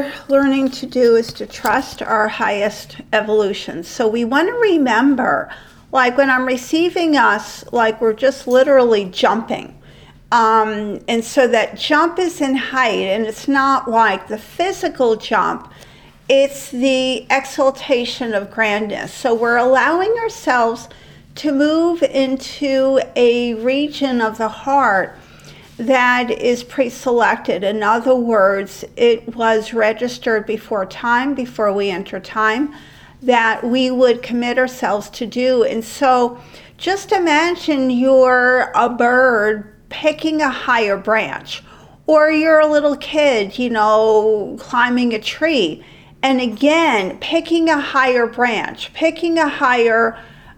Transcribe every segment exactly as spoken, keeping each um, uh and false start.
we're learning to do is to trust our highest evolution. So we want to remember, like when I'm receiving us, like we're just literally jumping. Um, and so that jump is in height, and it's not like the physical jump, it's the exaltation of grandness. So we're allowing ourselves to move into a region of the heart that is pre-selected. In other words, it was registered before time, before we enter time, that we would commit ourselves to do. And so just imagine you're a bird picking a higher branch, or you're a little kid, you know, climbing a tree. And again, picking a higher branch, picking a higher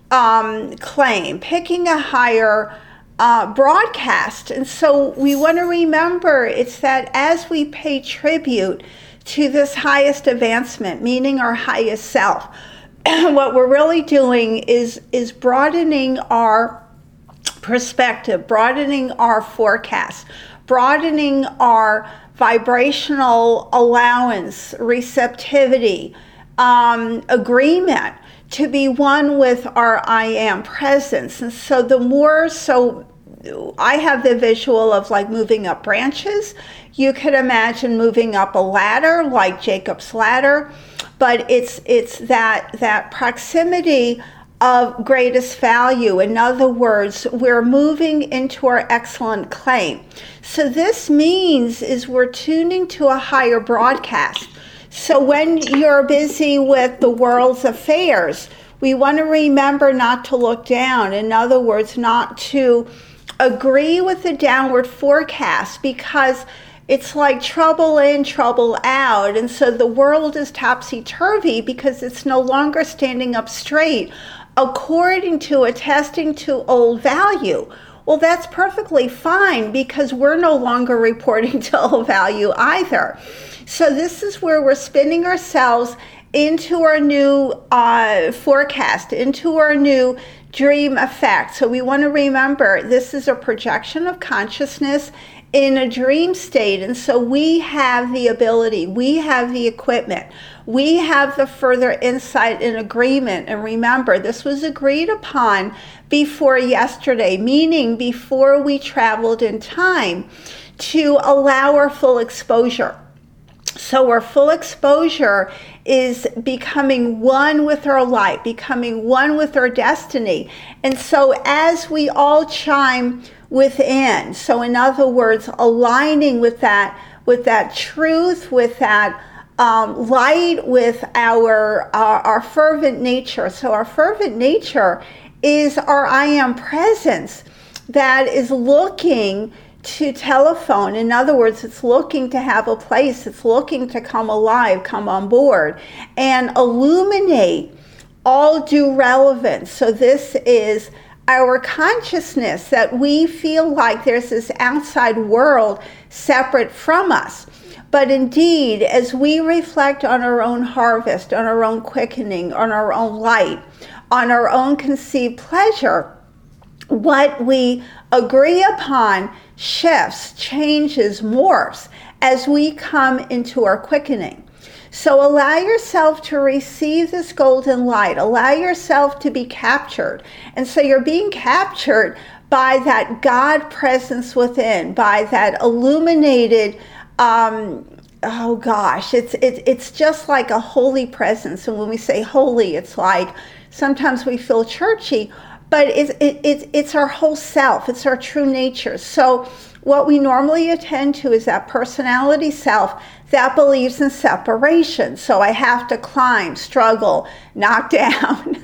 um, claim, picking a higher uh, broadcast. And so we want to remember it's that as we pay tribute to this highest advancement, meaning our highest self, what we're really doing is, is broadening our perspective, broadening our forecast, broadening our vibrational allowance, receptivity, um, agreement to be one with our I am presence. And so the more, so I have the visual of like moving up branches. You could imagine moving up a ladder, like Jacob's ladder, but it's it's that that proximity of greatest value. In other words, we're moving into our excellent claim. So this means is we're tuning to a higher broadcast. So when you're busy with the world's affairs, we want to remember not to look down. In other words, not to agree with the downward forecast, because it's like trouble in, trouble out. And so the world is topsy-turvy because it's no longer standing up straight according to attesting to old value. Well, that's perfectly fine because we're no longer reporting to old value either. So this is where we're spinning ourselves into our new uh, forecast, into our new dream effect. So we want to remember this is a projection of consciousness in a dream state. And so we have the ability, we have the equipment, we have the further insight and agreement. And remember, this was agreed upon before yesterday, meaning before we traveled in time, to allow our full exposure. So our full exposure is becoming one with our light, becoming one with our destiny. And so as we all chime within, so in other words, aligning with that, with that truth, with that um, light, with our, our our fervent nature. So our fervent nature is our I am presence that is looking to telephone. In other words, it's looking to have a place. It's looking to come alive, come on board, and illuminate all due relevance. So this is our consciousness, that we feel like there's this outside world separate from us. But indeed, as we reflect on our own harvest, on our own quickening, on our own light, on our own conceived pleasure, what we agree upon shifts, changes, morphs as we come into our quickening. So allow yourself to receive this golden light. Allow yourself to be captured. And so you're being captured by that God presence within, by that illuminated, um, oh gosh, it's, it's, it's just like a holy presence. And when we say holy, it's like, sometimes we feel churchy, but it's, it, it, it's our whole self. It's our true nature. So what we normally attend to is that personality self that believes in separation. So I have to climb, struggle, knock down,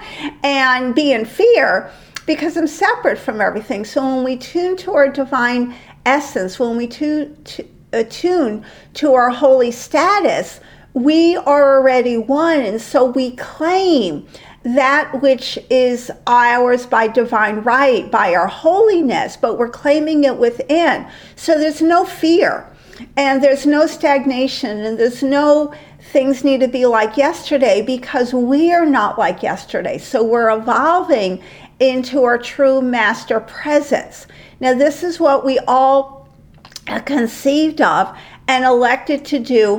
and be in fear because I'm separate from everything. So when we tune to our divine essence, when we tune to, attune to our holy status, we are already one. And so we claim that which is ours by divine right, by our holiness, but we're claiming it within. So there's no fear, and there's no stagnation, and there's no things need to be like yesterday, because we are not like yesterday. So we're evolving into our true master presence. Now, this is what we all conceived of and elected to do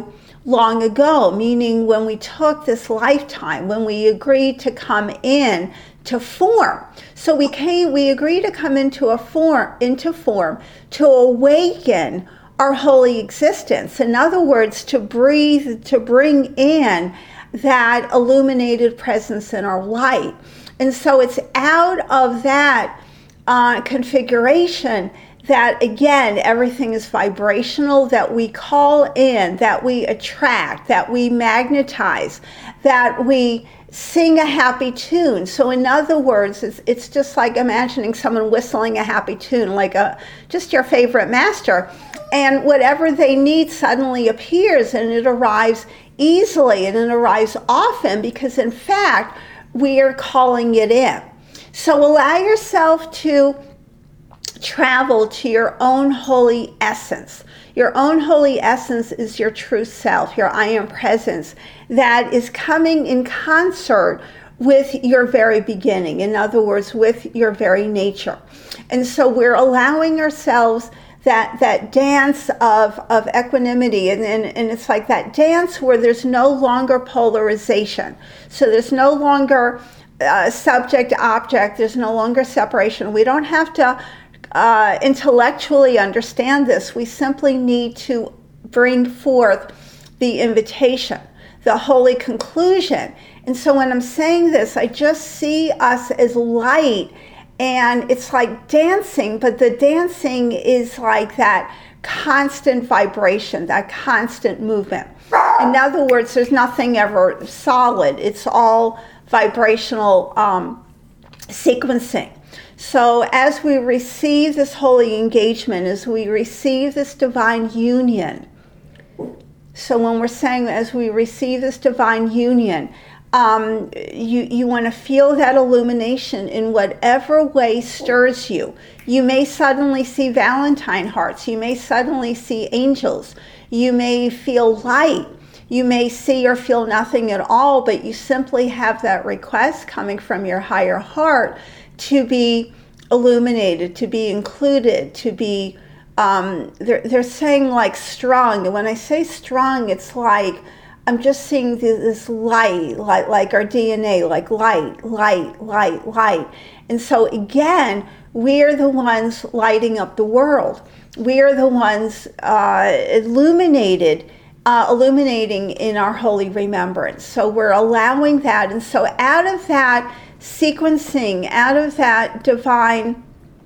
long ago, meaning when we took this lifetime, when we agreed to come in to form. So we came, we agreed to come into a form, into form to awaken our holy existence. In other words, to breathe, to bring in that illuminated presence in our light. And so it's out of that uh, configuration that, again, everything is vibrational, that we call in, that we attract, that we magnetize, that we sing a happy tune. So in other words, it's, it's just like imagining someone whistling a happy tune, like a just your favorite master. And whatever they need suddenly appears, and it arrives easily, and it arrives often, because in fact, we are calling it in. So allow yourself to travel to your own holy essence. Your own holy essence is your true self, your I am presence, that is coming in concert with your very beginning. In other words, with your very nature. And so we're allowing ourselves that that dance of, of equanimity, and, and, and it's like that dance where there's no longer polarization. So there's no longer uh, subject-object, there's no longer separation. We don't have to uh, intellectually understand this. We simply need to bring forth the invitation, the holy conclusion. And so when I'm saying this, I just see us as light. And it's like dancing, but the dancing is like that constant vibration, that constant movement. In other words, there's nothing ever solid. It's all vibrational um, sequencing. So as we receive this holy engagement, as we receive this divine union, so when we're saying as we receive this divine union, Um, you, you want to feel that illumination in whatever way stirs you. You may suddenly see Valentine hearts. You may suddenly see angels. You may feel light. You may see or feel nothing at all, but you simply have that request coming from your higher heart to be illuminated, to be included, to be, um, they're, they're saying like strong. And when I say strong, it's like, I'm just seeing this light, like, like our D N A, like light, light, light, light. And so again, we're the ones lighting up the world. We are the ones uh, illuminated, uh, illuminating in our holy remembrance. So we're allowing that. And so out of that sequencing, out of that divine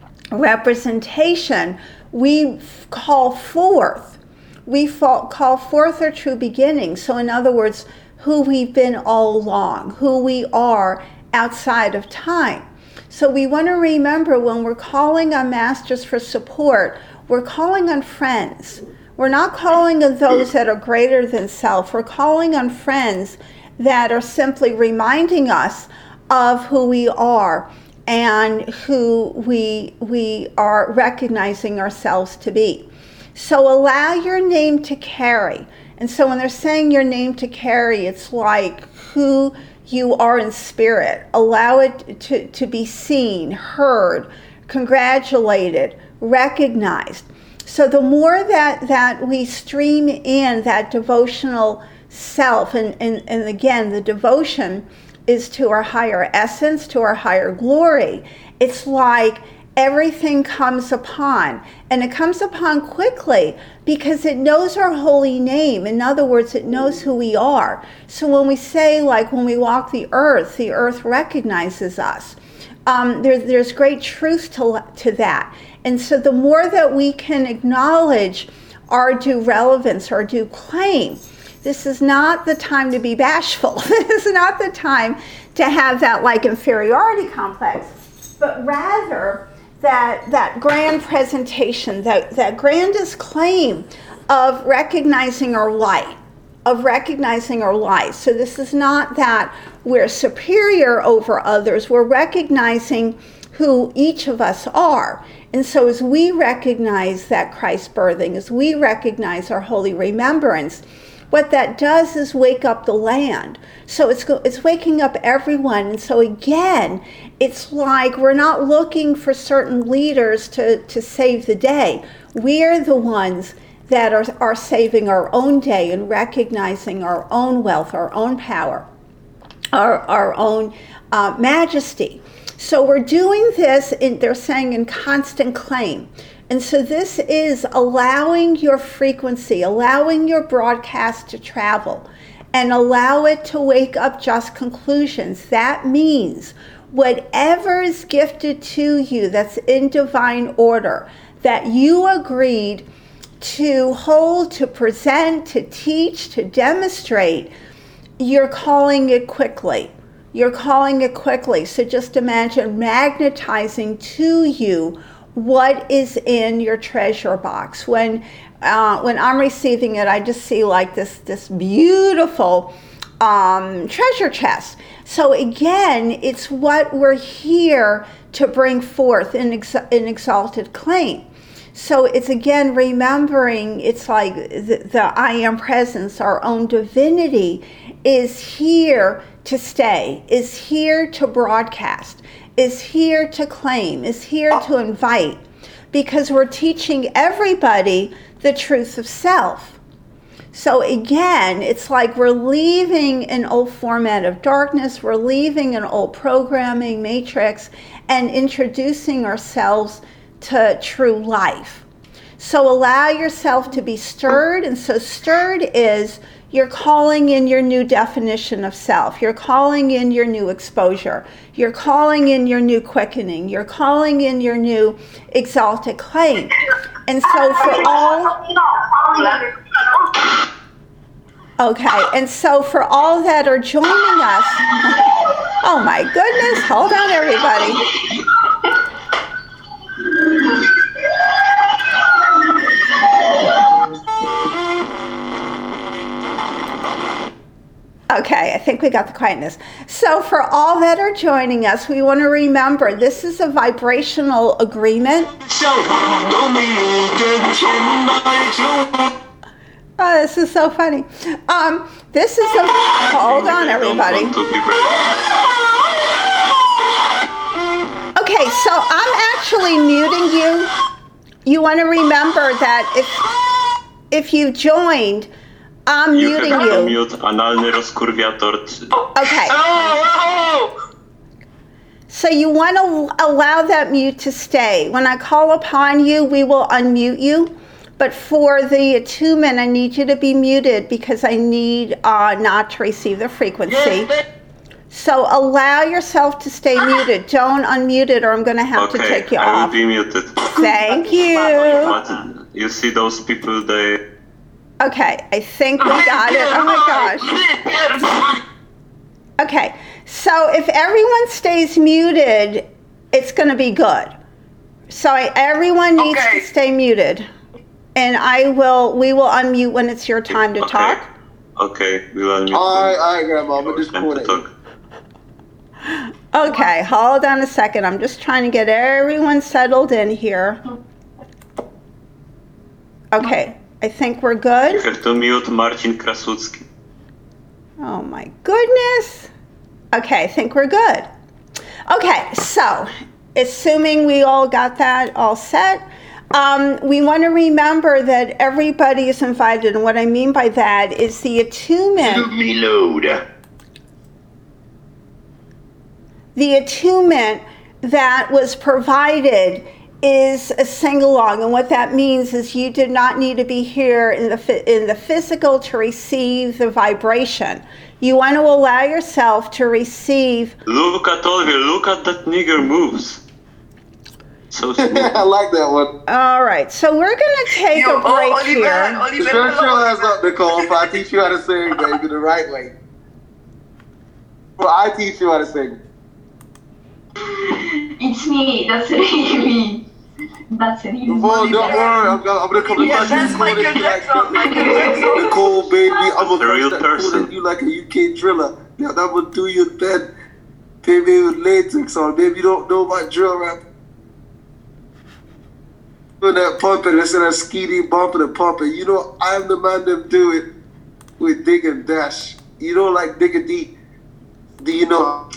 representation, we call forth We call forth our true beginning. So in other words, who we've been all along, who we are outside of time. So we want to remember when we're calling on masters for support, we're calling on friends. We're not calling on those that are greater than self. We're calling on friends that are simply reminding us of who we are and who we, we are recognizing ourselves to be. So allow your name to carry. And so when they're saying your name to carry, it's like who you are in spirit. Allow it to, to be seen, heard, congratulated, recognized. So the more that, that we stream in that devotional self, and, and, and again, the devotion is to our higher essence, to our higher glory. It's like everything comes upon, and it comes upon quickly because it knows our holy name. In other words, it knows who we are. So when we say, like when we walk the earth, the earth recognizes us. Um, there, there's great truth to, to that. And so the more that we can acknowledge our due relevance, our due claim, this is not the time to be bashful. This is not the time to have that like inferiority complex, but rather that that grand presentation, that, that grandest claim of recognizing our light, of recognizing our light. So this is not that we're superior over others. We're recognizing who each of us are. And so as we recognize that Christ birthing, as we recognize our holy remembrance, what that does is wake up the land. So it's it's waking up everyone. And so again, it's like we're not looking for certain leaders to, to save the day. We're the ones that are, are saving our own day and recognizing our own wealth, our own power, our, our own uh, majesty. So we're doing this, in, they're saying, in constant claim. And so this is allowing your frequency, allowing your broadcast to travel, and allow it to wake up just conclusions. That means whatever is gifted to you that's in divine order, that you agreed to hold, to present, to teach, to demonstrate, you're calling it quickly. You're calling it quickly. So just imagine magnetizing to you what is in your treasure box. When uh, when I'm receiving it, I just see like this, this beautiful um, treasure chest. So again, it's what we're here to bring forth in, ex- in exalted claim. So it's again remembering, it's like the, the I am presence, our own divinity is here to stay, is here to broadcast, is here to claim, is here to invite, because we're teaching everybody the truth of self. So again, it's like we're leaving an old format of darkness, we're leaving an old programming matrix and introducing ourselves to true life. So allow yourself to be stirred, and so stirred is you're calling in your new definition of self. You're calling in your new exposure. You're calling in your new quickening. You're calling in your new exalted claim. And so for all... Okay, and so for all that are joining us... Oh my goodness, hold on everybody. Okay, I think we got the quietness. So for all that are joining us, we want to remember this is a vibrational agreement. Oh, this is so funny. Um, this is a... Hold on, everybody. Okay, so I'm actually muting you. You want to remember that if if you've joined, I'm you muting have you. To mute analny rozkurwiator. Okay. So you want to allow that mute to stay. When I call upon you, we will unmute you. But for the attunement, I need you to be muted because I need uh, not to receive the frequency. So allow yourself to stay muted. Don't unmute it or I'm going to have Okay, to take you I off. will be muted. Thank you. But you see those people, they... Okay, I think we got it. Oh my gosh. Okay, so if everyone stays muted, it's going to be good. So I, everyone needs Okay. to stay muted. And I will, we will unmute when it's your time to okay. talk. Okay, we will unmute. All right, all right, Grandma. I'm them. gonna just Time pull to it. talk. Okay, hold on a second. I'm just trying to get everyone settled in here. Okay, I think we're You good. have to mute Marcin Krasucki. Oh my goodness. Okay, I think we're good. Okay, so assuming we all got that all set, um, we want to remember that everybody is invited. And what I mean by that is the attunement. me load. The attunement that was provided is a sing-along, and what that means is you did not need to be here in the in the physical to receive the vibration. You want to allow yourself to receive. Look at Oliver, look at that nigger moves. So smooth. I like that one. All right, so we're going to take Yo, a break oh, Oliver, here. Oliver, Shut your hello. ass up, Nicole. If I teach you how to sing, baby, the right way. Well, I teach you how to sing. It's me, that's really me. That's really me. Well, don't worry. I'm gonna, I'm gonna come Yeah, to that's you Michael and be like, Jackson, Michael Jackson. Nicole, baby, I'm The gonna real punch that person. cool at you like a U K driller. Now I'm gonna do you in bed, baby, with latex on. Baby, you don't know about drill rap. Doing that pumping instead of skeety bumping and pumping. You know, I'm the man that do it with Dig and Dash. You know, like Dig and D. Do you know?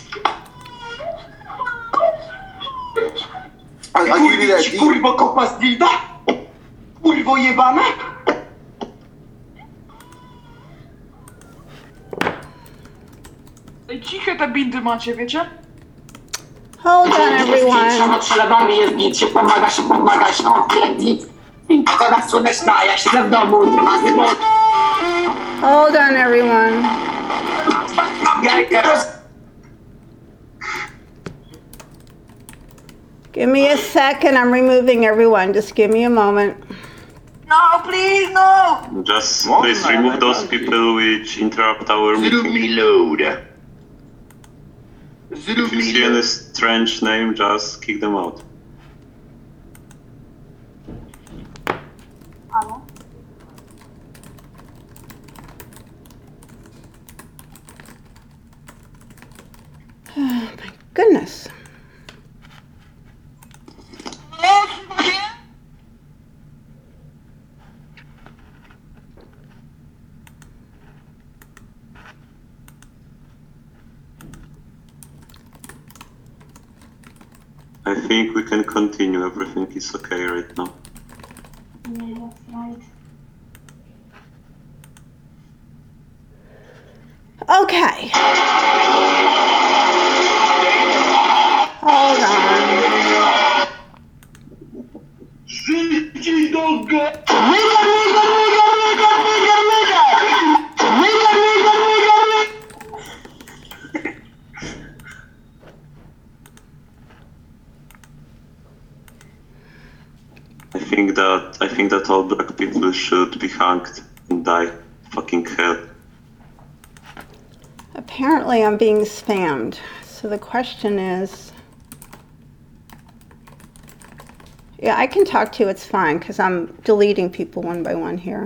I, I give you that Kurwa, D. kurwa, kopa z dilda? Kurwo jebane? Ciche te bindy macie, wiecie? Hold on, everyone. Przelewany jest git, się pomaga, się pomaga, się odpiętnik. Woda słoneczna, ja siedzę w domu, nie ma wybór. Hold on, everyone. Give me a second. I'm removing everyone. Just give me a moment. No, please, no! Just Można, please remove jak those najbardziej. people which interrupt our Zrób meeting. mi load. Zrób If you mi see any load. strange name, just kick them out. Oh, my goodness. I think we can continue. Everything is okay right now. Yeah, that's right. Okay. Hold on. I think that I think that all black people should be hanged and die. Fucking hell. Apparently, I'm being spammed. So the question is. Yeah, I can talk to you. It's fine because I'm deleting people one by one here.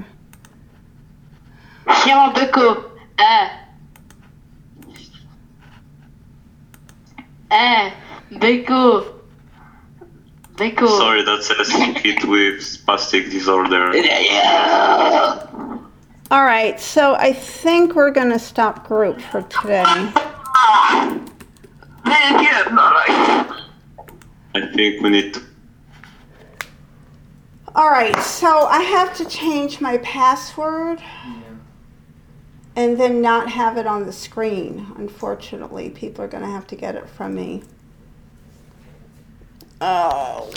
Siema, byku. E. E. Byku. Byku. Sorry, that's a kid with spastic disorder. All right, so I think we're going to stop group for today. I think we need to. All right, so I have to change my password and then not have it on the screen. Unfortunately, people are going to have to get it from me. Oh.